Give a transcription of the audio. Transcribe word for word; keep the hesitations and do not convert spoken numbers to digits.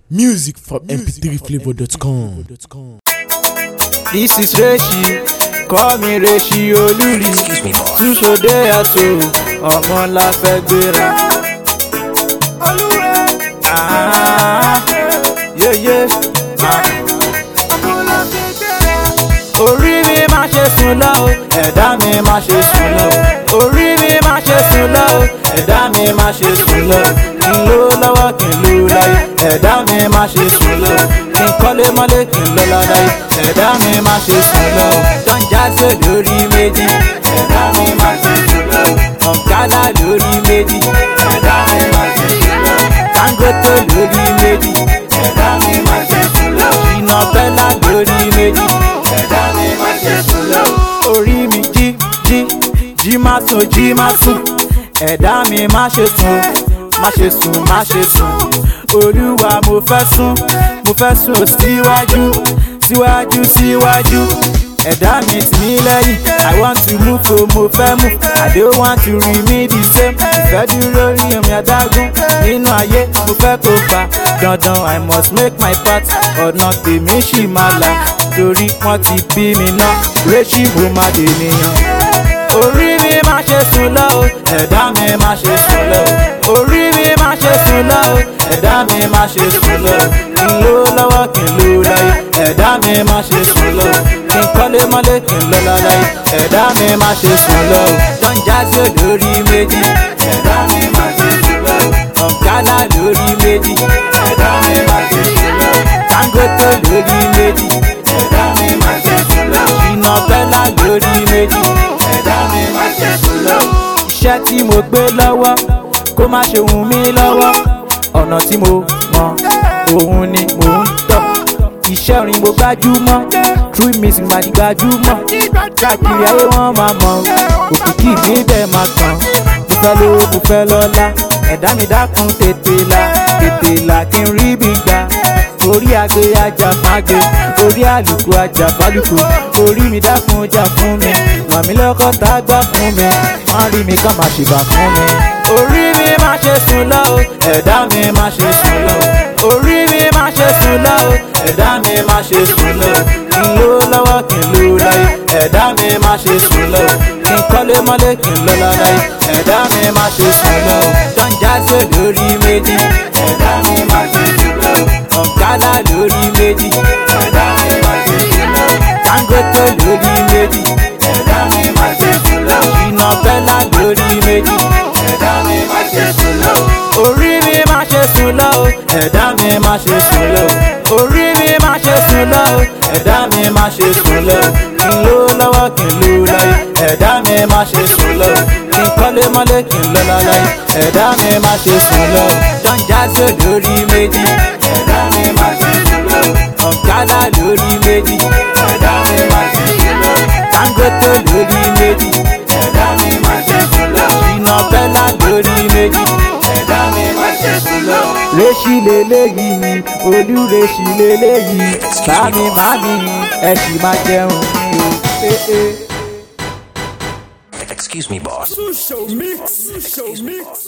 Music from m p three flavor dot com. This is Reshi, call me Reshi Oluri. Túsòdé àtò, ọmọ la fẹ́ gbéra. Ah, yeah, yeah. Ah. Orí mi má ṣe sùn lọ o, ẹ̀dá mi má ṣe sùn lọ o. Orí mi má ṣe sùn lọ o, ẹ̀dá mi má ṣe sùn lọ o. Kí n lò lọ́wọ́ kí n lò láyé, ẹ̀dá mi má ṣe sùn lọ o. Kí n kọ́lé mọ́lé kí n lọ́lá láyé, ẹ̀dá mi má ṣe sùn lọ o. Tọ́njà sí lórí méjì, ẹ̀dá mi má ṣe sùn lọ o. Ọ̀kadà lórí méjì, ẹ̀dá mi má ṣe sùn lọ o. Dangote lórí méjì, ẹ̀dá mi má ṣe sùn lọ o. Ṣìnà Bẹ́lá lórí méjì, ẹ̀dá mi má ṣe sùn lọ o. Orí mi jí jí jí má sùn jí má sùn, ẹ̀dá mi má ṣe sùn má ṣe sùn má ṣe sùn. Olúwa mo fẹ́ sùn mo fẹ́ sùn síwájú síwájú síwájú. Ẹ̀dá mi tì mí lẹ́yìn, I want to move so mo fẹ́ move, I don't want to remain the same. Ìfẹ́ dúró rí omi adágún nínú ayé mo fẹ́ kó pa dandan, I must make my part. Ọ̀nà tèmi ṣì máa là torí wọ́n ti bí mi ná, Reshi mo máa dè nìyàn. Orí mi má ṣe sùn lọ o, ẹ̀dá mi má ṣe sùn lọ o. Orí mi má ṣe sùn lọ o, ẹ̀dá mi má ṣe sùn lọ o. Kí n lò lọ́wọ́ kí n lò láyé, ẹ̀dá mi má ṣe sùn lọ o. Kí n kọ́lé mọ́lé kí n lọ́lá láyé, ẹ̀dá mi má ṣe sùn lọ o. Tọ́njà sí lórí méjì, ẹ̀dá mi má ṣe sùn lọ o. Ọ̀kadà lórí méjì, ẹ̀dá mi má ṣe sùn lọ o. Dangote lórí méjì, ẹ̀dá mi má ṣe sùn lọ o. Ṣìnà Bẹ́lá lórí méjì, ẹ̀dá mi má ṣe sùn lọ o. Iṣẹ́ tí mo gbé lọ́wọ́ kó má ṣe wù mí lọ́wọ́, ọ̀nà tí mo mọ̀ òun ni mò ń tọ̀. Iṣẹ́ orin mo gbájúmọ́, true music máa di gbajúmọ̀. Káàkiri ayé wọ́n máa mọ̀, òkìkí mi dẹ̀ máa kàn. Mo fẹ́ lówó mo fẹ́ lọ́lá, ẹ̀dá mi dákun tètè là tètè là kí n rí bí gbà. Orí agbe ajá fagbe, orí àlùkò ajá fálùkò. Orí mi dákun jà fún mi, ràn mí lọ́kọ́ tá a gbà fún mi. Wọ́n rí mi kàn máa ṣèbà fún mi. Orí mi má ṣe sùn lọ o, ẹ̀dá mi má ṣe sùn lọ o. Orí mi má ṣe sùn lọ o, ẹ̀dá mi má ṣe sùn lọ o. Kí n lò lọ́wọ́ kí n lò láyé, ẹ̀dá mi má ṣe sùn lọ o. Kí n kọ́lé mọ́lé kí n lọ́lá láyé, ẹ̀dá mi má ṣe sùn lọ o. Tọ́njà sí lórí méjì, ẹ̀dá mi má ṣe sùn lọ o. Ọ̀kadà lórí méjì, ẹ̀dá mi má ṣe sùn lọ o. Dangote lórí méjì, ẹ̀dá mi má ṣe sùn lọ o. Ṣìnà Bẹ́lá lórí méjì, ẹ̀dá mi má ṣe sùn lọ o. Orí mi má ṣe sùn lọ o, ẹ̀dá mi má ṣe sùn lọ o. Orí mi má ṣe sùn lọ o, ẹ̀dá mi má ṣe sùn lọ o. Kí n lò lọ́wọ́ kí n lò láyé, ẹ̀dá mi má ṣe sùn lọ o. Kí n kọ́lé mọ́lé kí n lọ́lá láyé, ẹ̀dá mi má ṣe sùn lọ o. Tọ́njà sí lórí méjì, ẹ̀dá mi má ṣe sùn lọ o. Ọ̀kadà lórí méjì, ẹ̀dá mi má ṣe sùn lọ o. Dangote lórí méjì, ẹ̀dá mi má ṣe sùn lọ o. Ṣìnà Bẹ́lá lórí méjì, ẹ̀dá mi má ṣe sùn lọ o. Reshi lélẹ́yìí ni olú Reshi lélẹ́yìí, bámi màmí ẹ sì máa jẹun mi o. Excuse me, boss. Show mix, show mix.